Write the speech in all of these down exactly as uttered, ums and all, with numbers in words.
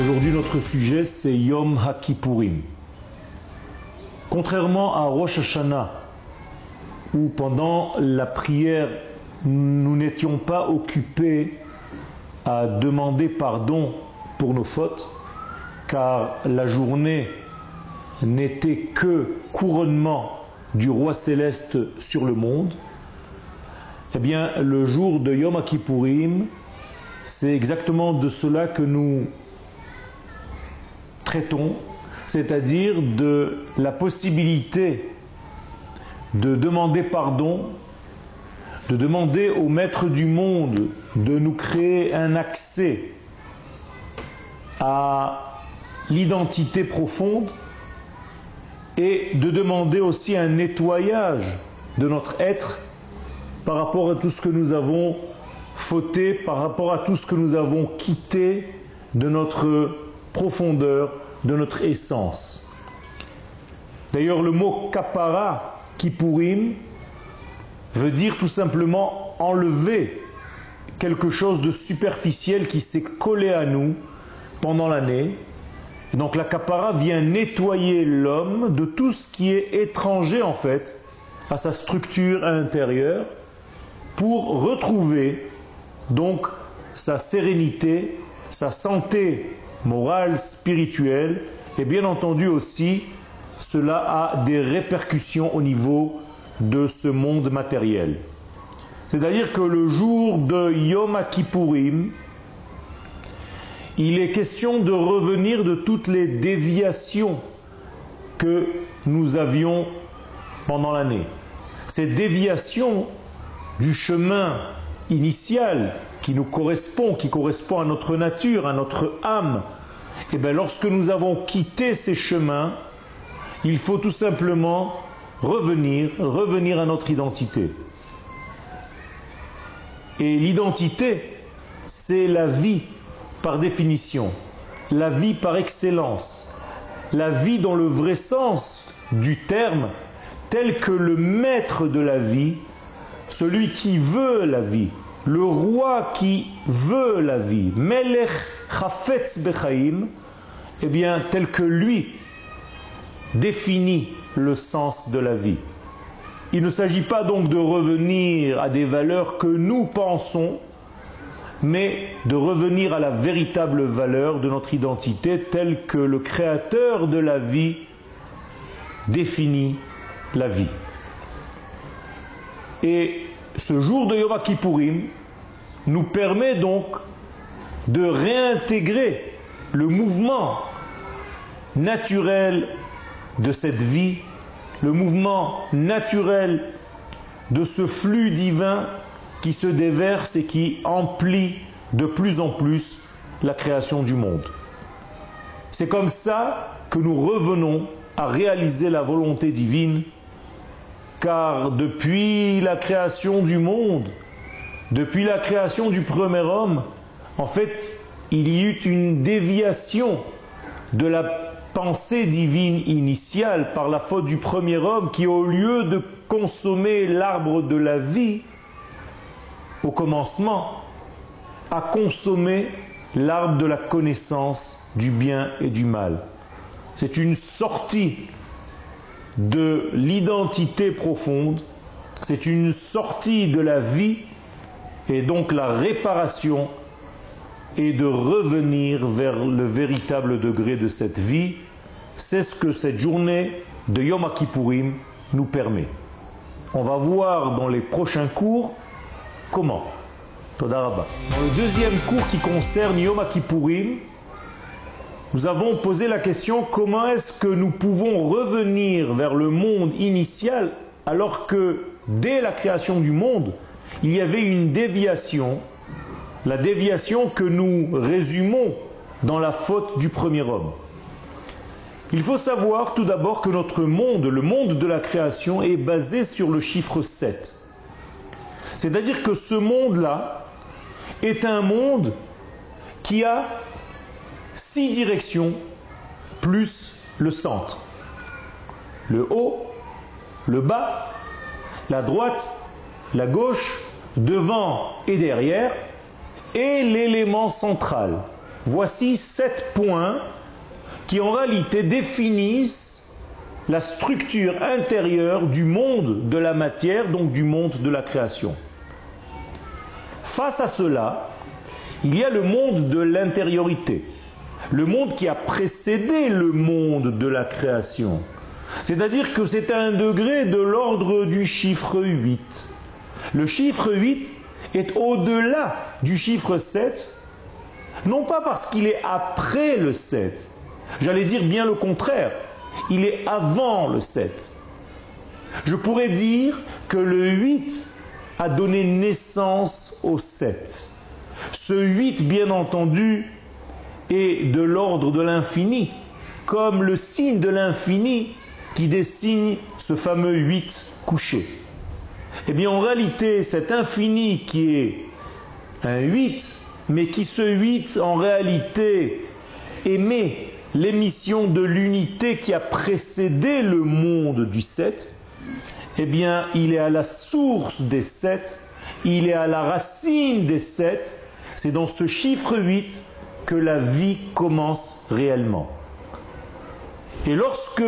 Aujourd'hui, notre sujet, c'est Yom HaKippurim. Contrairement à Rosh Hashanah, où pendant la prière, nous n'étions pas occupés à demander pardon pour nos fautes, car la journée n'était que couronnement du roi céleste sur le monde, eh bien, le jour de Yom HaKippurim, c'est exactement de cela que nous traitons, c'est-à-dire de la possibilité de demander pardon, de demander au Maître du monde de nous créer un accès à l'identité profonde et de demander aussi un nettoyage de notre être par rapport à tout ce que nous avons fauté, par rapport à tout ce que nous avons quitté de notre profondeur, de notre essence. D'ailleurs, le mot kapara, kippurim, veut dire tout simplement enlever quelque chose de superficiel qui s'est collé à nous pendant l'année. Donc la kapara vient nettoyer l'homme de tout ce qui est étranger en fait à sa structure intérieure pour retrouver donc sa sérénité, sa santé morale, spirituelle, et bien entendu aussi cela a des répercussions au niveau de ce monde matériel. C'est-à-dire que le jour de Yom HaKippurim, il est question de revenir de toutes les déviations que nous avions pendant l'année. Ces déviations du chemin initial qui nous correspond, qui correspond à notre nature, à notre âme, et bien lorsque nous avons quitté ces chemins, il faut tout simplement revenir, revenir à notre identité. Et l'identité, c'est la vie par définition, la vie par excellence, la vie dans le vrai sens du terme, tel que le maître de la vie, celui qui veut la vie, le roi qui veut la vie, Melech Chafetz Bechaim, eh bien tel que lui définit le sens de la vie. Il ne s'agit pas donc de revenir à des valeurs que nous pensons, mais de revenir à la véritable valeur de notre identité telle que le créateur de la vie définit la vie. Et ce jour de Yom HaKippurim nous permet donc de réintégrer le mouvement naturel de cette vie, le mouvement naturel de ce flux divin qui se déverse et qui emplit de plus en plus la création du monde. C'est comme ça que nous revenons à réaliser la volonté divine, car depuis la création du monde, depuis la création du premier homme, en fait, il y eut une déviation de la pensée divine initiale par la faute du premier homme qui, au lieu de consommer l'arbre de la vie au commencement, a consommé l'arbre de la connaissance du bien et du mal. C'est une sortie de l'identité profonde, c'est une sortie de la vie, et donc la réparation est de revenir vers le véritable degré de cette vie. C'est ce que cette journée de Yom HaKippurim nous permet. On va voir dans les prochains cours comment. Toda Rabba. Dans le deuxième cours qui concerne Yom HaKippurim, nous avons posé la question comment est-ce que nous pouvons revenir vers le monde initial alors que dès la création du monde, il y avait une déviation, la déviation que nous résumons dans la faute du premier homme. Il faut savoir tout d'abord que notre monde, le monde de la création, est basé sur le chiffre sept. C'est-à-dire que ce monde-là est un monde qui a six directions plus le centre. Le haut, le bas, la droite, la gauche, devant et derrière, et l'élément central. voici sept points qui en réalité définissent la structure intérieure du monde de la matière, donc du monde de la création. Face à cela, il y a le monde de l'intériorité, le monde qui a précédé le monde de la création. C'est-à-dire que c'est à un degré de l'ordre du chiffre huit. Le chiffre huit est au-delà du chiffre sept, non pas parce qu'il est après le sept, j'allais dire bien le contraire, il est avant le sept. Je pourrais dire que le huit a donné naissance au sept. Ce huit, bien entendu, est de l'ordre de l'infini, comme le signe de l'infini qui dessine ce fameux huit couché. Eh bien, en réalité, cet infini qui est un huit, mais qui ce huit, en réalité, émet l'émission de l'unité qui a précédé le monde du sept, eh bien, il est à la source des sept, il est à la racine des sept. C'est dans ce chiffre huit que la vie commence réellement. Et lorsque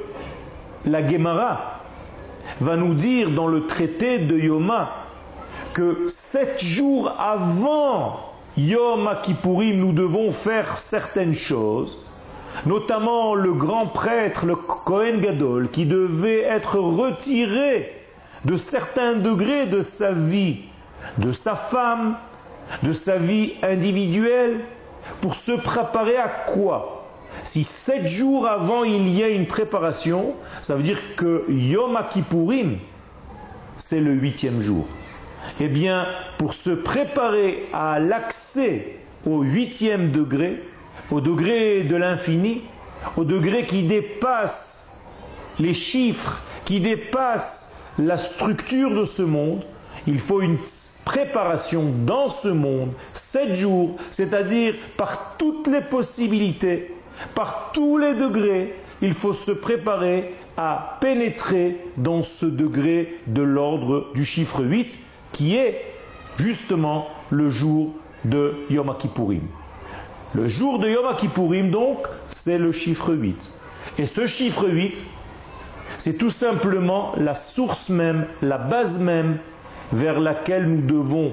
la Gemara va nous dire dans le traité de Yoma que sept jours avant Yom Kippourim, nous devons faire certaines choses, notamment le grand prêtre, le Kohen Gadol, qui devait être retiré de certains degrés de sa vie, de sa femme, de sa vie individuelle, pour se préparer à quoi? Si sept jours avant il y a une préparation, ça veut dire que Yom Kippourim, c'est le huitième jour. Eh bien, pour se préparer à l'accès au huitième degré, au degré de l'infini, au degré qui dépasse les chiffres, qui dépasse la structure de ce monde, il faut une préparation dans ce monde, sept jours, c'est-à-dire par toutes les possibilités, par tous les degrés, il faut se préparer à pénétrer dans ce degré de l'ordre du chiffre huit, qui est justement le jour de Yom Kippourim. Le jour de Yom Kippourim, donc, c'est le chiffre huit. Et ce chiffre huit, c'est tout simplement la source même, la base même, vers laquelle nous devons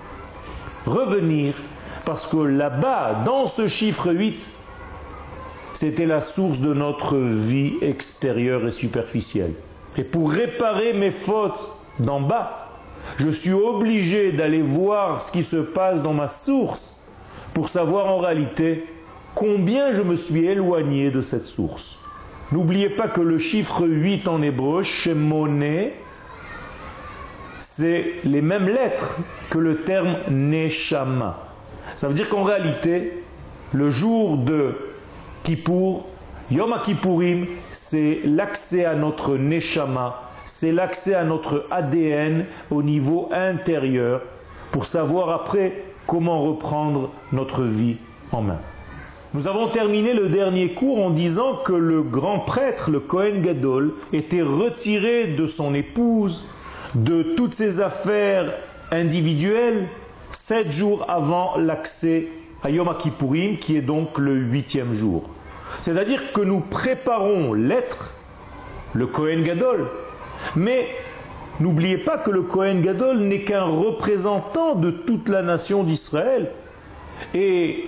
revenir, parce que là-bas, dans ce chiffre huit, c'était la source de notre vie extérieure et superficielle. Et pour réparer mes fautes d'en bas, je suis obligé d'aller voir ce qui se passe dans ma source pour savoir en réalité combien je me suis éloigné de cette source. N'oubliez pas que le chiffre huit en hébreu, Shemoné, c'est les mêmes lettres que le terme Neshama. Ça veut dire qu'en réalité, le jour de Kippour, Yom Kippourim, c'est l'accès à notre Neshama, c'est l'accès à notre A D N au niveau intérieur pour savoir après comment reprendre notre vie en main. Nous avons terminé le dernier cours en disant que le grand prêtre, le Kohen Gadol, était retiré de son épouse, de toutes ses affaires individuelles, sept jours avant l'accès à Yom Kippourim, qui est donc le huitième jour. C'est-à-dire que nous préparons l'être, le Kohen Gadol, mais n'oubliez pas que le Kohen Gadol n'est qu'un représentant de toute la nation d'Israël et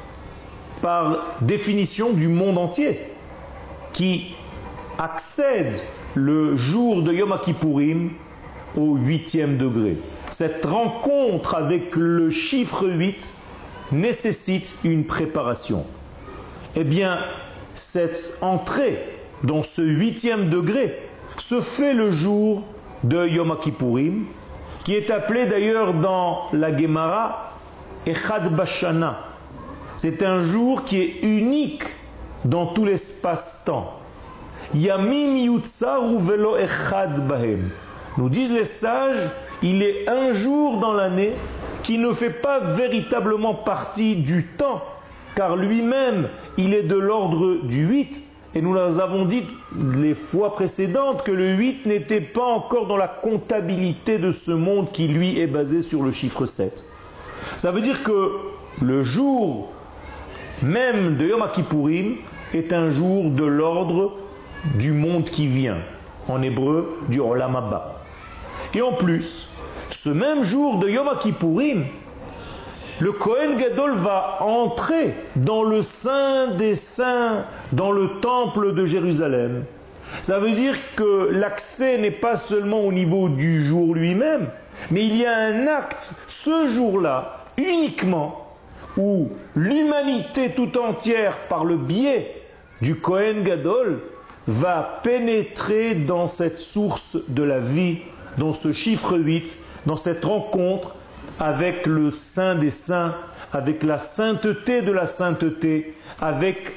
par définition du monde entier qui accède le jour de Yom Kippourim au huitième degré. Cette rencontre avec le chiffre huit nécessite une préparation. Eh bien, cette entrée dans ce huitième degré se fait le jour de Yom Kippourim, qui est appelé d'ailleurs dans la Gemara Echad Bashana. C'est un jour qui est unique dans tout l'espace-temps. Yamim yutsaru velo echad bahem. Nous disent les sages, il est un jour dans l'année qui ne fait pas véritablement partie du temps, car lui-même, il est de l'ordre du huit. Et nous avons dit les fois précédentes que le huit n'était pas encore dans la comptabilité de ce monde qui, lui, est basé sur le chiffre sept. Ça veut dire que le jour même de Yom Kippourim, est un jour de l'ordre du monde qui vient, en hébreu du Olam Haba. Et en plus, ce même jour de Yom Kippourim, le Kohen Gadol va entrer dans le Saint des Saints, dans le temple de Jérusalem. Ça veut dire que l'accès n'est pas seulement au niveau du jour lui-même, mais il y a un acte ce jour-là, uniquement, où l'humanité tout entière, par le biais du Kohen Gadol, va pénétrer dans cette source de la vie, dans ce chiffre huit, dans cette rencontre avec le Saint des Saints, avec la sainteté de la sainteté, avec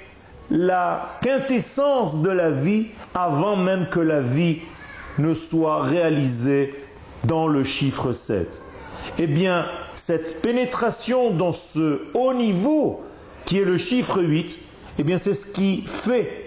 la quintessence de la vie, avant même que la vie ne soit réalisée dans le chiffre sept. Eh bien, cette pénétration dans ce haut niveau, qui est le chiffre huit, eh bien, c'est ce qui fait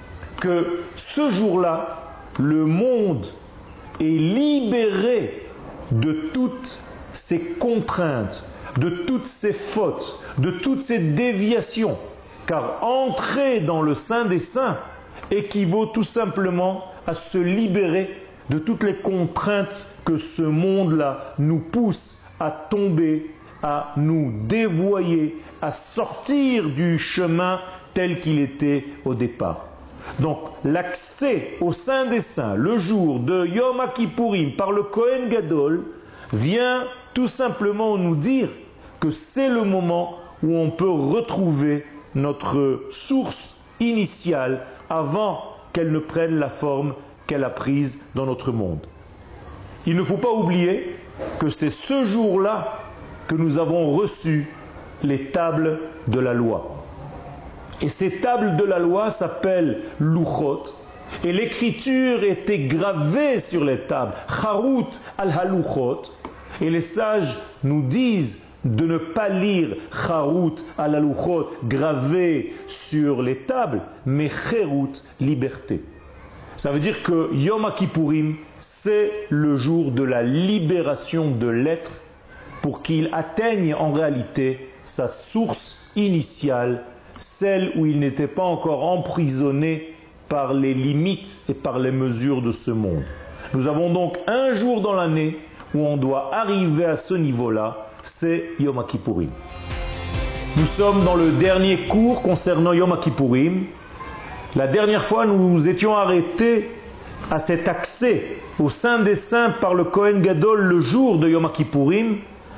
que ce jour-là, le monde est libéré de toutes ces contraintes, de toutes ces fautes, de toutes ces déviations. Car entrer dans le Saint des Saints équivaut tout simplement à se libérer de toutes les contraintes que ce monde-là nous pousse à tomber, à nous dévoyer, à sortir du chemin tel qu'il était au départ. Donc l'accès au Saint des Saints, le jour de Yom Kippourim par le Kohen Gadol, vient tout simplement nous dire que c'est le moment où on peut retrouver notre source initiale avant qu'elle ne prenne la forme qu'elle a prise dans notre monde. Il ne faut pas oublier que c'est ce jour-là que nous avons reçu les tables de la loi. Et ces tables de la loi s'appellent Luchot, et l'écriture était gravée sur les tables, Charut al-Haluchot, et les sages nous disent de ne pas lire Charut al-Haluchot gravé sur les tables, mais Cherut, liberté. Ça veut dire que Yom Kippourim, c'est le jour de la libération de l'être pour qu'il atteigne en réalité sa source initiale, celle où il n'était pas encore emprisonné par les limites et par les mesures de ce monde. Nous avons donc un jour dans l'année où on doit arriver à ce niveau-là, c'est Yom Kippourim. Nous sommes dans le dernier cours concernant Yom Kippourim. La dernière fois, nous étions arrêtés à cet accès au Saint des Saints par le Kohen Gadol le jour de Yom Kippourim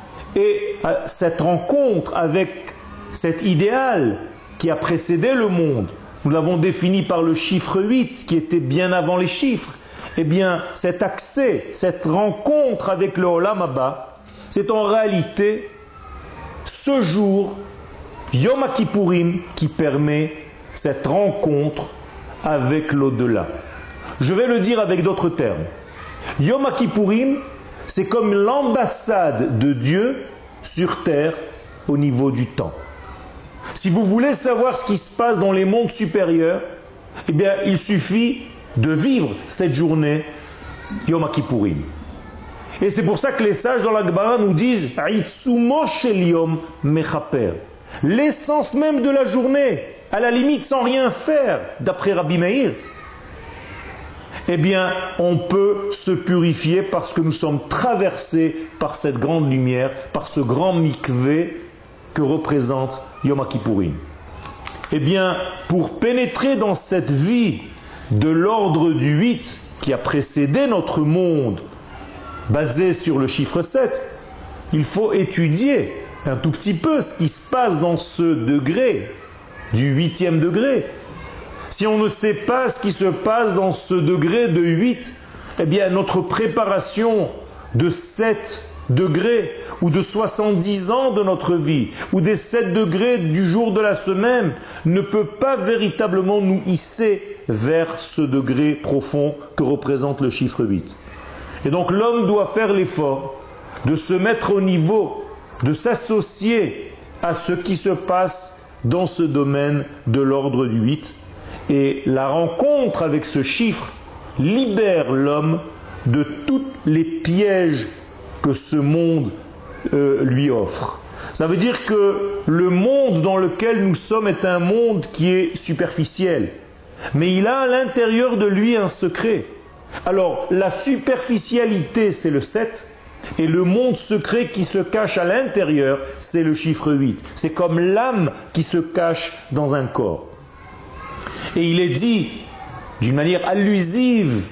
et à cette rencontre avec cet idéal qui a précédé le monde. Nous l'avons défini par le chiffre huit qui était bien avant les chiffres. Eh bien, cet accès, cette rencontre avec le Olam Haba, c'est en réalité ce jour, Yom Kippourim, qui permet cette rencontre avec l'au-delà. Je vais le dire avec d'autres termes. Yom Kippourim, c'est comme l'ambassade de Dieu sur terre au niveau du temps. Si vous voulez savoir ce qui se passe dans les mondes supérieurs, eh bien, il suffit de vivre cette journée Yom Kippourim. Et c'est pour ça que les sages dans la Gemara nous disent Aïtsumo shel Yom mechaper. L'essence même de la journée, à la limite sans rien faire, d'après Rabbi Meir, eh bien, on peut se purifier parce que nous sommes traversés par cette grande lumière, par ce grand mikvé que représente Yom Kippourim. Eh bien, pour pénétrer dans cette vie de l'ordre du huit qui a précédé notre monde, basé sur le chiffre sept, il faut étudier un tout petit peu ce qui se passe dans ce degré, du huitième degré. Si on ne sait pas ce qui se passe dans ce degré de huit, eh bien notre préparation de sept degrés ou de soixante-dix ans de notre vie ou des sept degrés du jour de la semaine ne peut pas véritablement nous hisser vers ce degré profond que représente le chiffre huit. Et donc l'homme doit faire l'effort de se mettre au niveau, de s'associer à ce qui se passe dans ce domaine de l'ordre du huit. Et la rencontre avec ce chiffre libère l'homme de tous les pièges que ce monde euh, lui offre. Ça veut dire que le monde dans lequel nous sommes est un monde qui est superficiel. Mais il a à l'intérieur de lui un secret. Alors, la superficialité, c'est le sept. Et le monde secret qui se cache à l'intérieur, c'est le chiffre huit. C'est comme l'âme qui se cache dans un corps. Et il est dit, d'une manière allusive,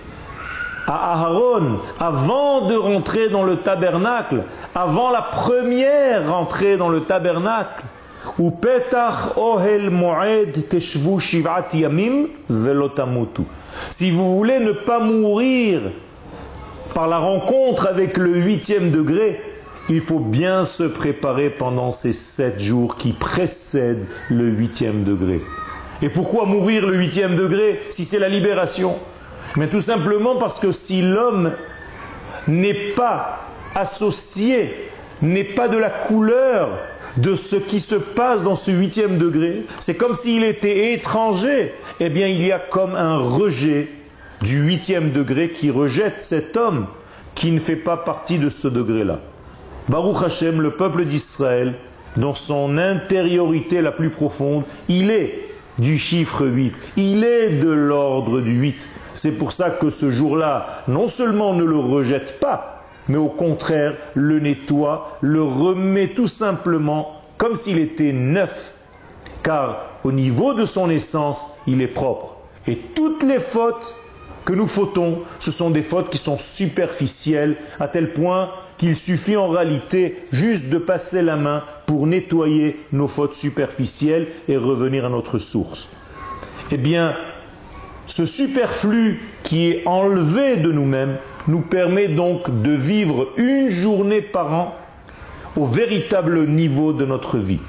à Aharon, avant de rentrer dans le tabernacle, avant la première entrée dans le tabernacle, ou petach ohel moed teshvu shivat yamim velotamutu. Si vous voulez ne pas mourir par la rencontre avec le huitième degré, il faut bien se préparer pendant ces sept jours qui précèdent le huitième degré. Et pourquoi mourir le huitième degré si c'est la libération? Mais tout simplement parce que si l'homme n'est pas associé, n'est pas de la couleur de ce qui se passe dans ce huitième degré, c'est comme s'il était étranger, eh bien il y a comme un rejet du huitième degré qui rejette cet homme qui ne fait pas partie de ce degré-là. Baruch Hashem, le peuple d'Israël, dans son intériorité la plus profonde, il est du chiffre huit, il est de l'ordre du huit. C'est pour ça que ce jour-là, non seulement ne le rejette pas, mais au contraire le nettoie, le remet tout simplement comme s'il était neuf, car au niveau de son essence, il est propre. Et toutes les fautes que nous fautons, ce sont des fautes qui sont superficielles, à tel point qu'il suffit en réalité juste de passer la main pour nettoyer nos fautes superficielles et revenir à notre source. Eh bien, ce superflu qui est enlevé de nous-mêmes nous permet donc de vivre une journée par an au véritable niveau de notre vie.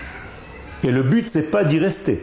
Et le but, c'est pas d'y rester.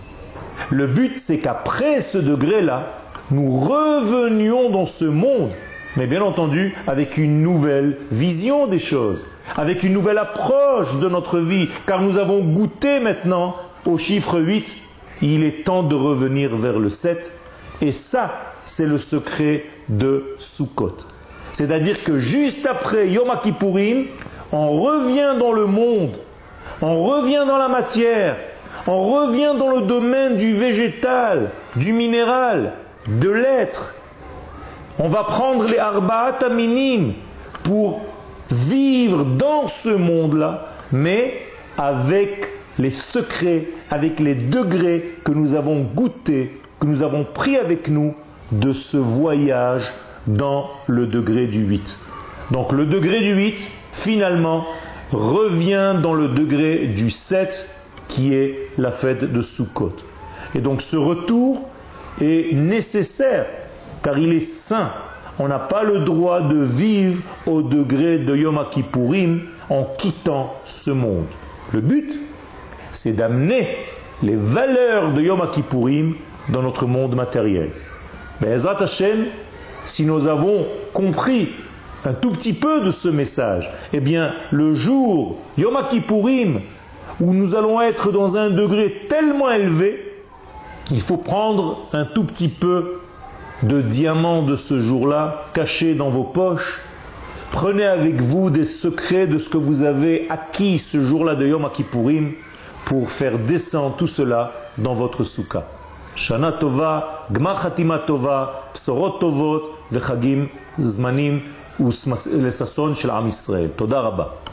Le but, c'est qu'après ce degré-là, nous revenions dans ce monde, mais bien entendu avec une nouvelle vision des choses, avec une nouvelle approche de notre vie, car nous avons goûté maintenant au chiffre huit, il est temps de revenir vers le sept, et ça, c'est le secret de Sukkot. C'est-à-dire que juste après Yom Kippourim, on revient dans le monde, on revient dans la matière, on revient dans le domaine du végétal, du minéral, de l'être. On va prendre les Arba'at Aminim pour vivre dans ce monde-là, mais avec les secrets, avec les degrés que nous avons goûtés, que nous avons pris avec nous de ce voyage dans le degré du huit. Donc le degré du huit, finalement, revient dans le degré du sept, qui est la fête de Sukkot. Et donc ce retour est nécessaire, car il est saint. On n'a pas le droit de vivre au degré de Yom Kippourim en quittant ce monde. Le but, c'est d'amener les valeurs de Yom Kippourim dans notre monde matériel. Mais Ezrat Hashem, si nous avons compris un tout petit peu de ce message, eh bien, le jour Yom Kippourim, où nous allons être dans un degré tellement élevé, il faut prendre un tout petit peu de diamants de ce jour-là, cachés dans vos poches. Prenez avec vous des secrets de ce que vous avez acquis ce jour-là de Yom Kippourim pour faire descendre tout cela dans votre soukha. Shana Tova, Gmar Chatima Tova, Psorot Tovot, Vechagim, Zmanim, Lesasson Shel Am Yisrael. Toda Rabba.